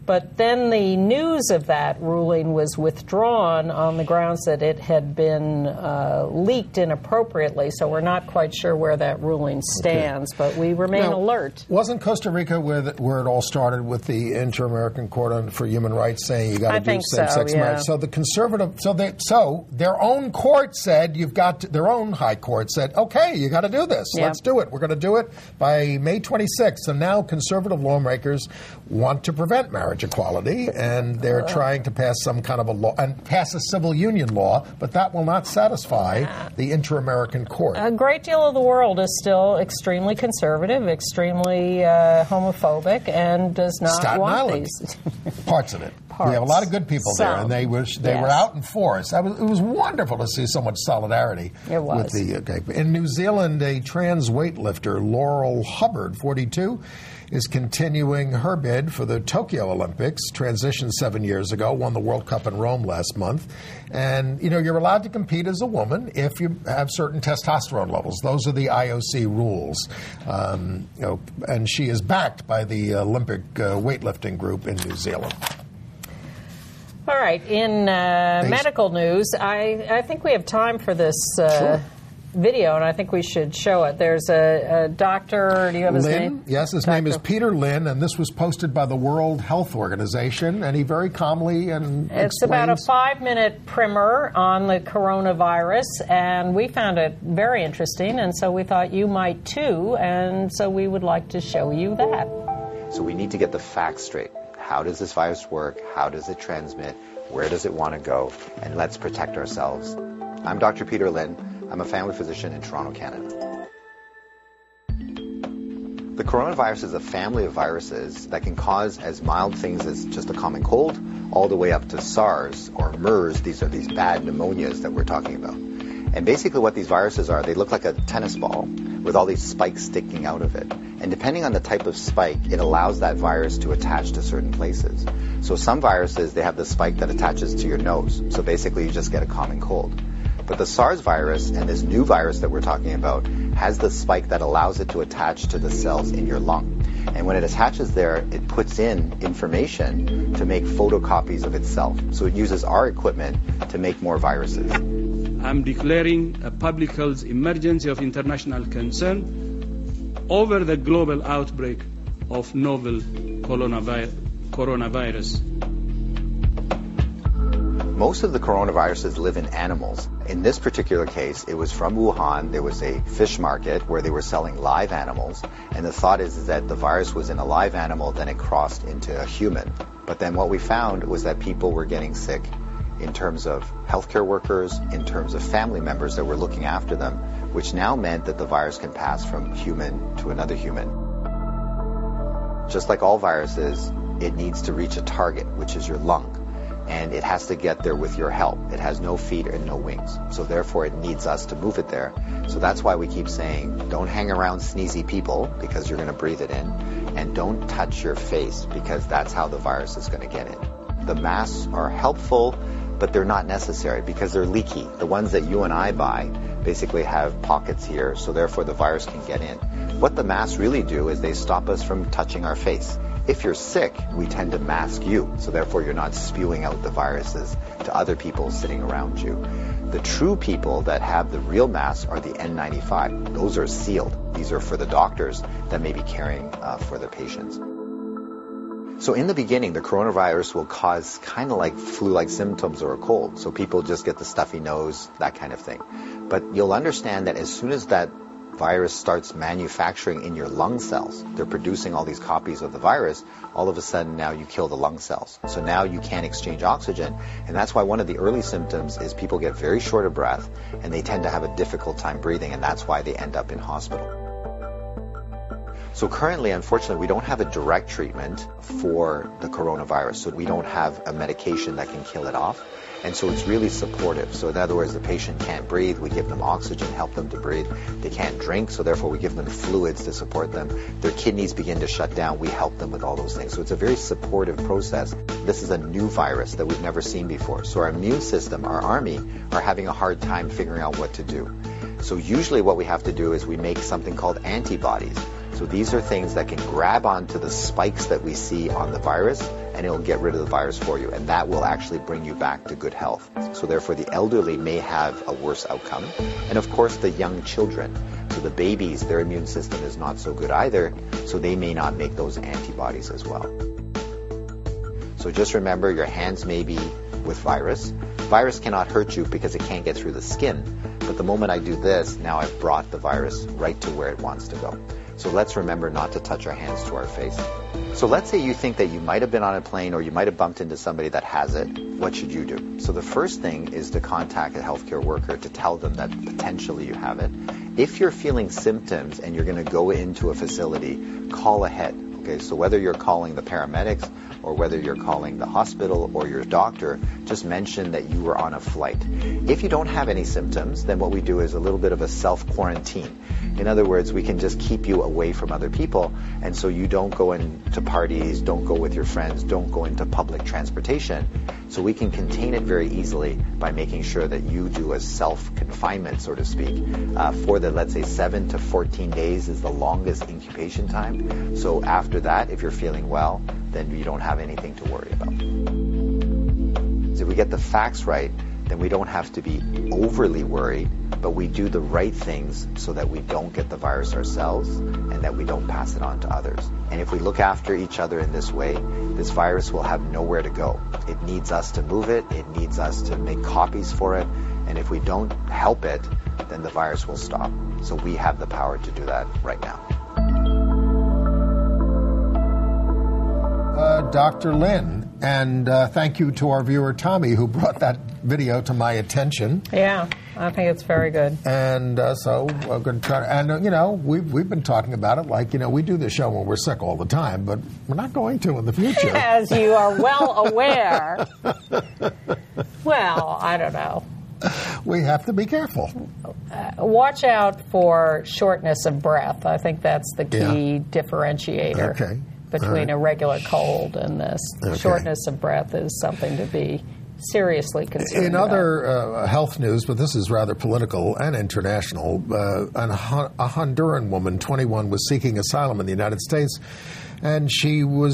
But then the news of that ruling was withdrawn on the grounds that it had been uh, leaked inappropriately, so we're not quite sure where that ruling stands, okay. But we remain now, alert. Wasn't Costa Rica where, the, where it all started with the Inter-American Court on, for Human Rights saying you got to do same-sex so, yeah. marriage? So the conservative, so they, so their own court said you've got to, their own high court said, okay, you got to do this. Yeah. Let's do it. We're going to do it by May twenty-sixth. And now conservative lawmakers want to prevent marriage equality, and they're uh. trying to pass some kind of a law and pass a civil union law, but that will not satisfy the Inter-American Court. A great deal of the world is still extremely conservative, extremely uh, homophobic, and does not Staten want Island. these. Parts of it. Parts. We have a lot of good people Some. there, and they were they yes. were out in force. I was, it was wonderful to see so much solidarity. It was. With the, okay. In New Zealand, a trans weightlifter, Laurel Hubbard, forty-two, is continuing her bid for the Tokyo Olympics. Transitioned seven years ago, won the World Cup in Rome last month. And, you know, you're allowed to compete as a woman if you have certain testosterone levels. Those are the I O C rules. Um, you know, and she is backed by the Olympic uh, weightlifting group in New Zealand. All right. In uh, medical news, I, I think we have time for this uh, sure. video, and I think we should show it. There's a, a doctor. Do you have his Lin, name? Yes, his Doctor name is Peter Lin, and this was posted by the World Health Organization, and he very calmly and It's explains. about a five-minute primer on the coronavirus, and we found it very interesting, and so we thought you might too, and so we would like to show you that. So we need to get the facts straight. How does this virus work? How does it transmit? Where does it want to go? And let's protect ourselves. I'm Doctor Peter Lin. I'm a family physician in Toronto, Canada. The coronavirus is a family of viruses that can cause as mild things as just a common cold, all the way up to SARS or MERS. These are these bad pneumonias that we're talking about. And basically what these viruses are, they look like a tennis ball with all these spikes sticking out of it. And depending on the type of spike, it allows that virus to attach to certain places. So some viruses, they have the spike that attaches to your nose. So basically you just get a common cold. But the SARS virus and this new virus that we're talking about has the spike that allows it to attach to the cells in your lung. And when it attaches there, it puts in information to make photocopies of itself. So it uses our equipment to make more viruses. I'm declaring a public health emergency of international concern over the global outbreak of novel coronavi- coronavirus. Most of the coronaviruses live in animals. In this particular case, it was from Wuhan. There was a fish market where they were selling live animals. And the thought is, is that the virus was in a live animal, then it crossed into a human. But then what we found was that people were getting sick in terms of healthcare workers, in terms of family members that were looking after them, which now meant that the virus can pass from human to another human. Just like all viruses, it needs to reach a target, which is your lung. And it has to get there with your help. It has no feet and no wings. So therefore it needs us to move it there. So that's why we keep saying, don't hang around sneezy people because you're going to breathe it in. And don't touch your face because that's how the virus is going to get in. The masks are helpful, but they're not necessary because they're leaky. The ones that you and I buy basically have pockets here, so therefore the virus can get in. What the masks really do is they stop us from touching our face. If you're sick, we tend to mask you, so therefore you're not spewing out the viruses to other people sitting around you. The true people that have the real masks are the N ninety-five. Those are sealed. These are for the doctors that may be caring uh, for their patients. So in the beginning, the coronavirus will cause kind of like flu-like symptoms or a cold. So people just get the stuffy nose, that kind of thing. But you'll understand that as soon as that virus starts manufacturing in your lung cells, they're producing all these copies of the virus, all of a sudden now you kill the lung cells. So now you can't exchange oxygen. And that's why one of the early symptoms is people get very short of breath and they tend to have a difficult time breathing, and that's why they end up in hospital. So currently, unfortunately, we don't have a direct treatment for the coronavirus. So we don't have a medication that can kill it off. And so it's really supportive. So in other words, the patient can't breathe, we give them oxygen, help them to breathe. They can't drink, so therefore we give them fluids to support them. Their kidneys begin to shut down, we help them with all those things. So it's a very supportive process. This is a new virus that we've never seen before. So our immune system, our army, are having a hard time figuring out what to do. So usually what we have to do is we make something called antibodies. So these are things that can grab onto the spikes that we see on the virus and it'll get rid of the virus for you, and that will actually bring you back to good health. So therefore, the elderly may have a worse outcome, and of course the young children. So the babies, their immune system is not so good either, so they may not make those antibodies as well. So just remember, your hands may be with virus. Virus cannot hurt you because it can't get through the skin, but the moment I do this, now I've brought the virus right to where it wants to go. So let's remember not to touch our hands to our face. So let's say you think that you might have been on a plane or you might have bumped into somebody that has it. What should you do? So the first thing is to contact a healthcare worker to tell them that potentially you have it. If you're feeling symptoms and you're going to go into a facility, call ahead. Okay, so whether you're calling the paramedics or whether you're calling the hospital or your doctor, just mention that you were on a flight. If you don't have any symptoms, then what we do is a little bit of a self-quarantine. In other words, we can just keep you away from other people, and so you don't go into parties, don't go with your friends, don't go into public transportation. So we can contain it very easily by making sure that you do a self-confinement, so to speak, uh, for the, let's say, seven to fourteen days is the longest incubation time. So after that, if you're feeling well, then you don't have anything to worry about. So if we get the facts right, then we don't have to be overly worried, but we do the right things so that we don't get the virus ourselves and that we don't pass it on to others. And if we look after each other in this way, this virus will have nowhere to go. It needs us to move it, it needs us to make copies for it, and if we don't help it, then the virus will stop. So we have the power to do that right now. Uh, Doctor Lin, and uh, thank you to our viewer Tommy who brought that video to my attention. Yeah, I think it's very good. And uh, so we're going to try to, and uh, you know, we've, we've been talking about it like, you know, we do this show when we're sick all the time, but we're not going to in the future. As you are well aware. Well, I don't know. We have to be careful. Uh, watch out for shortness of breath. I think that's the key Yeah. differentiator. Okay. Between right. a regular cold and this. Okay. Shortness of breath is something to be seriously concerned In about. other uh, health news, but this is rather political and international, uh, an, a Honduran woman, twenty-one, was seeking asylum in the United States. And she was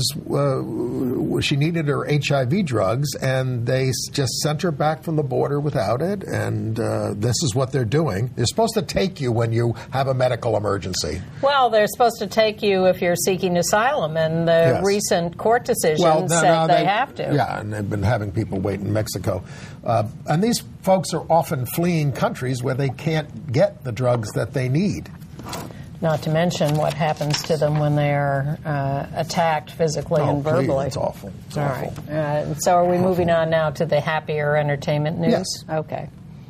uh, she needed her H I V drugs, and they just sent her back from the border without it. And uh, this is what they're doing. They're supposed to take you when you have a medical emergency. Well, they're supposed to take you if you're seeking asylum, and the Yes. recent court decision Well, no, said no, they, they have to. Yeah, and they've been having people wait in Mexico. Uh, and these folks are often fleeing countries where they can't get the drugs that they need. Not to mention what happens to them when they are uh, attacked physically Oh, and verbally. please, it's awful. It's All awful. right. Uh, so are we moving on now to the happier entertainment news? Yes. Okay.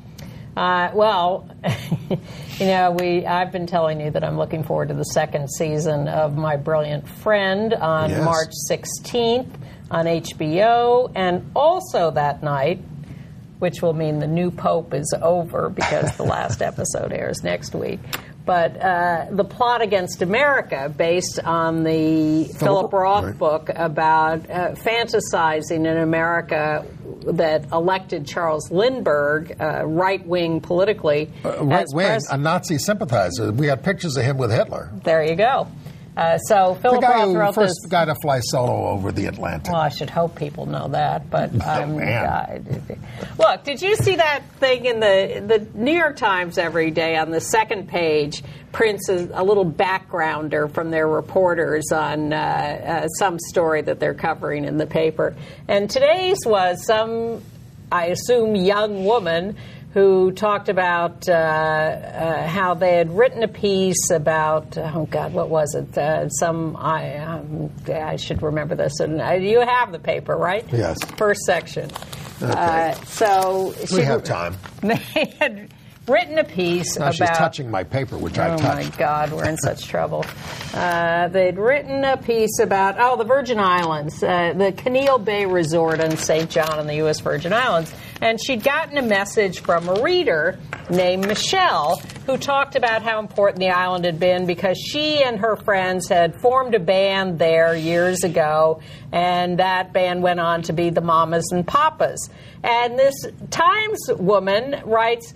Uh, well, you know, we I've been telling you that I'm looking forward to the second season of My Brilliant Friend on Yes. March sixteenth on H B O, and also that night, which will mean the new Pope is over because the last episode airs next week. But uh, The Plot Against America, based on the Philip, Philip Roth right. book about uh, fantasizing in America that elected Charles Lindbergh, uh, right-wing politically, Uh, right as wing, pres- a Nazi sympathizer. We had pictures of him with Hitler. There you go. Uh, so The Philip guy Roth who wrote first this. guy to fly solo over the Atlantic. Well, I should hope people know that, but I'm. man. I, look, did you see that thing in the the New York Times every day on the second page? Prints a, a little backgrounder from their reporters on uh, uh, some story that they're covering in the paper, and today's was some, I assume, young woman who talked about uh, uh, how they had written a piece about, oh God, what was it? Uh, some, I um, I should remember this. And uh, you have the paper, right? Yes. First section. Okay. Uh, so We have time. They had written a piece Now about. she's touching my paper, which I Oh touched. my God, we're in such trouble. Uh, they'd written a piece about, oh, the Virgin Islands, uh, the Keneal Bay Resort in Saint John in the U S Virgin Islands. And she'd gotten a message from a reader named Michelle who talked about how important the island had been because she and her friends had formed a band there years ago, and that band went on to be the Mamas and Papas. And this Times woman writes,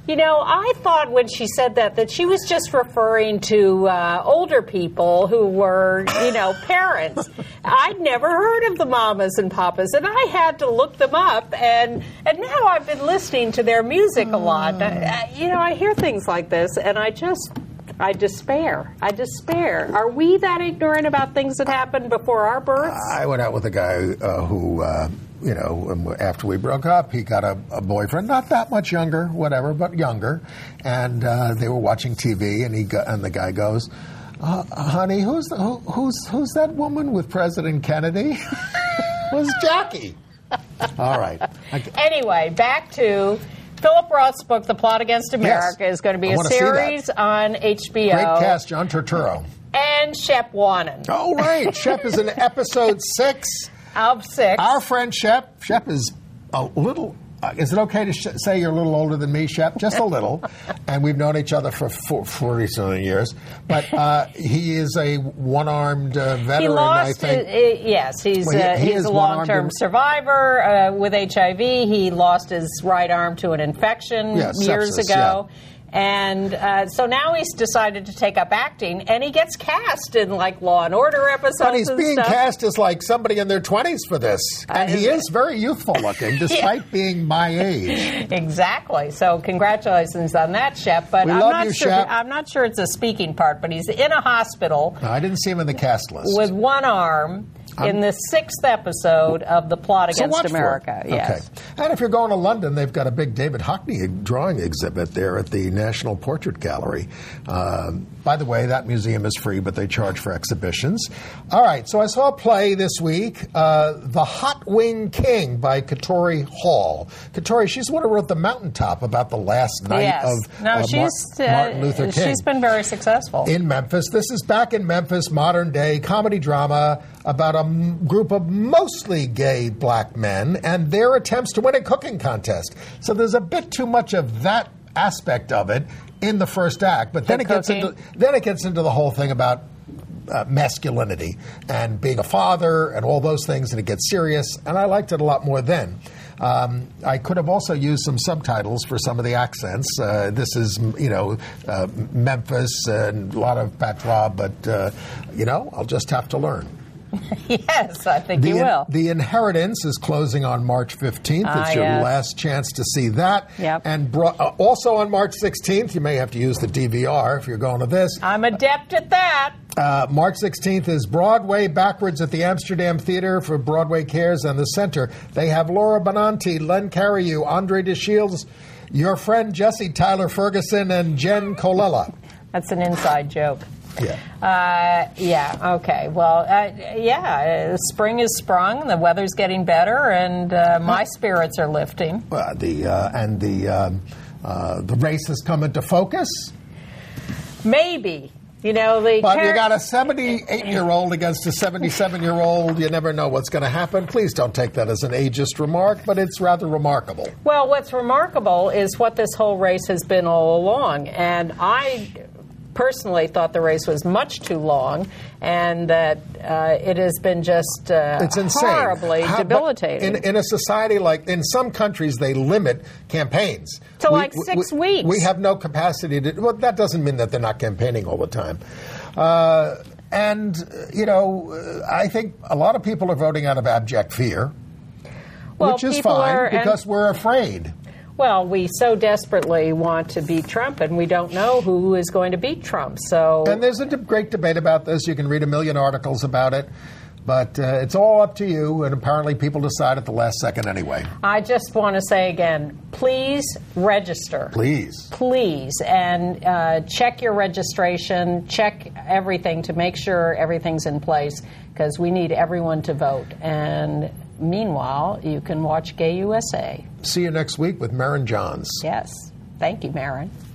You know, I thought when she said that that she was just referring to uh, older people who were, you know, parents. I'd never heard of the mamas and papas, and I had to look them up, and and now I've been listening to their music a lot. I, you know, I hear things like this, and I just, I despair. I despair. Are we that ignorant about things that happened before our births? I went out with a guy uh, who... Uh, You know, after we broke up, he got a, a boyfriend, not that much younger, whatever, but younger. And uh, they were watching T V, and he go, and the guy goes, uh, "Honey, who's the, who, who's who's that woman with President Kennedy?" It was Jackie. All right. Okay. Anyway, back to Philip Roth's book, The Plot Against America, Yes. is going to be I a wanna see series that. on H B O. Great cast, John Turturro. And Shep Wannon. Oh, right. Shep is in episode six. Of six. Our friend Shep. Shep is a little... Uh, is it okay to sh- say you're a little older than me, Shep? Just a little. And we've known each other for forty-something years. But uh, he is a one-armed uh, veteran, he lost, I think. Uh, uh, yes, he's, Well, he- uh, he he's is a long-term one-armed. survivor uh, with H I V. He lost his right arm to an infection Yeah, years sepsis, ago. yeah. And uh, so now he's decided to take up acting, and he gets cast in, like, Law and Order episodes But he's and being stuff. cast as like somebody in their twenties for this. And Uh, he is very youthful looking, despite being my age. Exactly. So congratulations on that, Shep. But We I'm love not you, sure. Shep. I'm not sure it's a speaking part. But he's in a hospital No, I didn't see him in the cast list. with one arm in Um, the sixth episode of The Plot So Against watch for America. it. Yes. Okay. And if you're going to London, they've got a big David Hockney drawing exhibit there at the National Portrait Gallery. Um, by the way, that museum is free, but they charge for exhibitions. All right, so I saw a play this week, uh, The Hot Wing King by Katori Hall. Katori, she's the one who wrote The Mountaintop about the last night Yes. of no, uh, Mar- she's uh, Martin Luther King. She's been very successful. In Memphis. This is back in Memphis, modern day comedy drama about a m- group of mostly gay black men and their attempts to win a cooking contest. So there's a bit too much of that aspect of it in the first act, but then The it gets cooking. into then it gets into the whole thing about uh, masculinity and being a father and all those things, and it gets serious. And I liked it a lot more then. Um, I could have also used some subtitles for some of the accents. Uh, this is, you know, uh, Memphis and a lot of patois, but, uh, you know, I'll just have to learn. Yes, I think The, you will. The Inheritance is closing on March fifteenth. Ah, it's your yes. last chance to see that. Yep. And bro- uh, also on March sixteenth, you may have to use the D V R if you're going to this. I'm adept at that. Uh, March sixteenth is Broadway Backwards at the Amsterdam Theater for Broadway Cares and the Center. They have Laura Benanti, Len Cariou, Andre DeShields, your friend Jesse Tyler Ferguson, and Jen Colella. That's an inside joke. Yeah. Uh, yeah, okay. Well, uh, yeah, uh, spring is sprung, the weather's getting better, and uh, my spirits are lifting. Uh, the uh, and the um, uh, the race has come into focus. Maybe. You know, the But char- you got a seventy-eight-year-old against a seventy-seven-year-old. You never know what's going to happen. Please don't take that as an ageist remark, but it's rather remarkable. Well, what's remarkable is what this whole race has been all along, and I personally thought the race was much too long, and that uh, it has been just uh, It's insane. horribly How- but debilitating. In, in a society like, in some countries, they limit campaigns. To like six we, weeks. We have no capacity to, well, that doesn't mean that they're not campaigning all the time. Uh, and, uh, you know, uh, I think a lot of people are voting out of abject fear, Well, which is people fine are- and- because we're afraid. Well, we so desperately want to beat Trump, and we don't know who is going to beat Trump. So, And there's a de- great debate about this. You can read a million articles about it. But uh, it's all up to you, and apparently people decide at the last second anyway. I just want to say again, please register. Please. Please, and uh, check your registration, check everything to make sure everything's in place, because we need everyone to vote. And meanwhile, you can watch Gay U S A. See you next week with Maren Johns. Yes. Thank you, Maren.